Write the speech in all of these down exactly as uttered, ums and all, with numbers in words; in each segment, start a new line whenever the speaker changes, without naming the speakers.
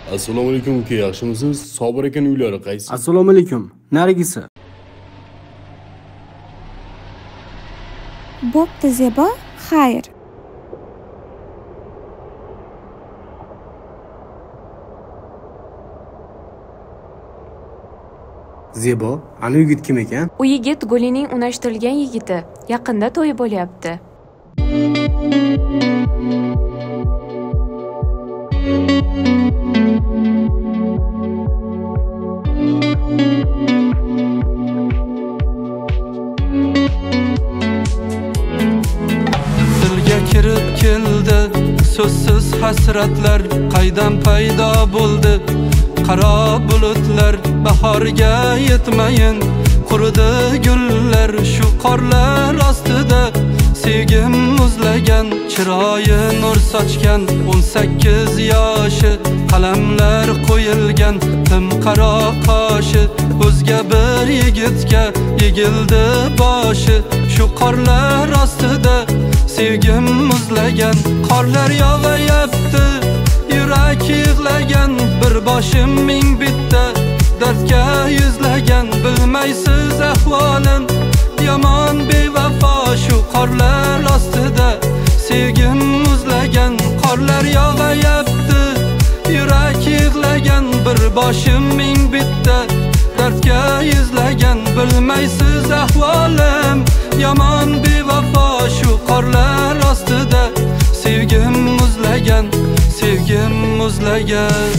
Assalomu alaykum uka, yaxshimisiz? Sobir aka uylari qaysi?
Assalomu alaykum. Narigisi.
Bo'pti Zebo, xayr.
Zebo, ana yigit kim ekan?
U yigit Gulining unashtirilgan yigiti. Yaqinda to'yi bo'lyapti.
Dilga kirib keldi so'zsiz hasratlar, qaydan paydo bo'ldi qaro bulutlar. Bahorga yetmayin quridi gullar, shu qorlar ostida sevgim muzlagan. Chiroyi nur sochgan o'n sakkiz yoshi, qalamlar qo'yilgan tim qaro qoshi. O'zga bir yigitga egildi boshi, shu qorlar ostida sevgim muzlagan. Qorlar yog'ayapti, yurak yig'lagan, bir boshim ming bitta dardga yuzlagan. Bilmaysiz ahvolim yomon bevafo, shu qorlar ostida sevgim muzlagan. Qorlar yog'ayapti, yurak yig'lagan, bir boshim ming bitta dardga yuzlagan. Bilmaysiz ahvolim yomon bevafo, shu qorlar ostida sevgim muzlagan, sevgim muzlagan.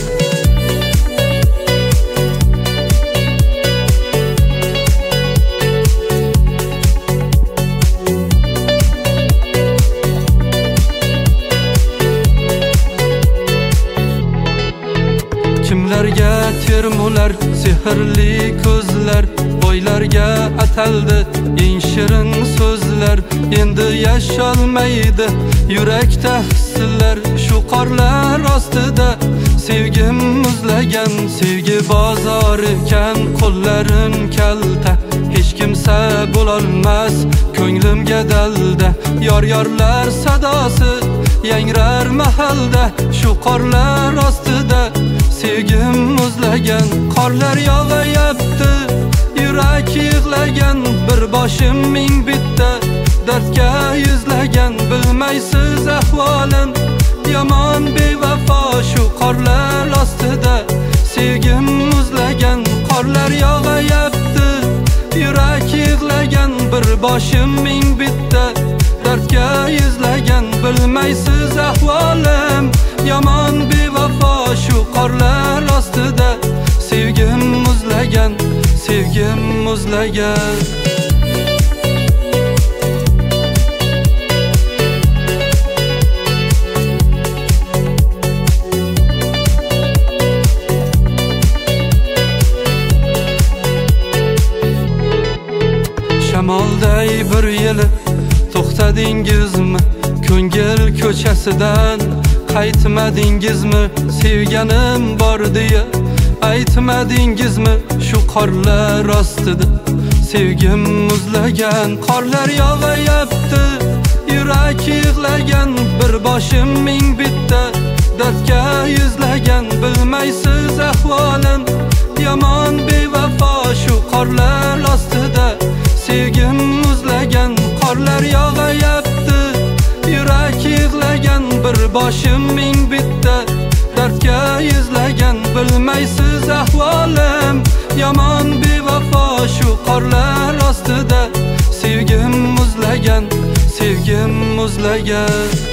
Kimlarga termular sehrli ko'zlar, boylarga ataldi eng shirin so'zlar. Endi yasholmaydi yurakda hislar, shu qorlar ostida sevgim muzlagan. Sevgi bozor ekan, qo'llarin kalta, hech kimsa bo'lolmas ko'nglimga dalda. Yor yorlar sadosi yangrar mahalda, shu qorlar ostida sevgim muzlagan. Qorlar yog'ayapti, yurak yig'lagan, bir boshim ming bitta dardga yuzlagan. Bilmaysiz ahvolim yomon bevafo, shu qorlar ostida sevgim muzlagan. Qorlar yog'ayapti, yurak yig'lagan, bir boshim ming bitta dardga yuzlagan. Bilmaysiz ahvolim yomon bevafo, shu qorlar ostida sevgim muzlagan, sevgim muzlagan. Shamolday bir yili to'xtadingizmi? Ko'ngil ko'chasidan qaytmadingizmi? Sevganim bor deya aytmadingizmi? Shu qorlar ostida sevgim muzlagan. Qorlar yog'ayapti, yurak yig'lagan, bir boshim ming bitta dardga yuzlagan. Bilmaysiz ahvolim yomon bevafo, shu qorlar ostida sevgim muzlagan. Qorlar yog'ayapti, yurak yig'lagan, bir boshim ming bitta dardga yuzlagan. Bilmaysiz ahvolim yomon bevafo, shu qorlar ostida sevgim muzlagan, sevgim muzlagan.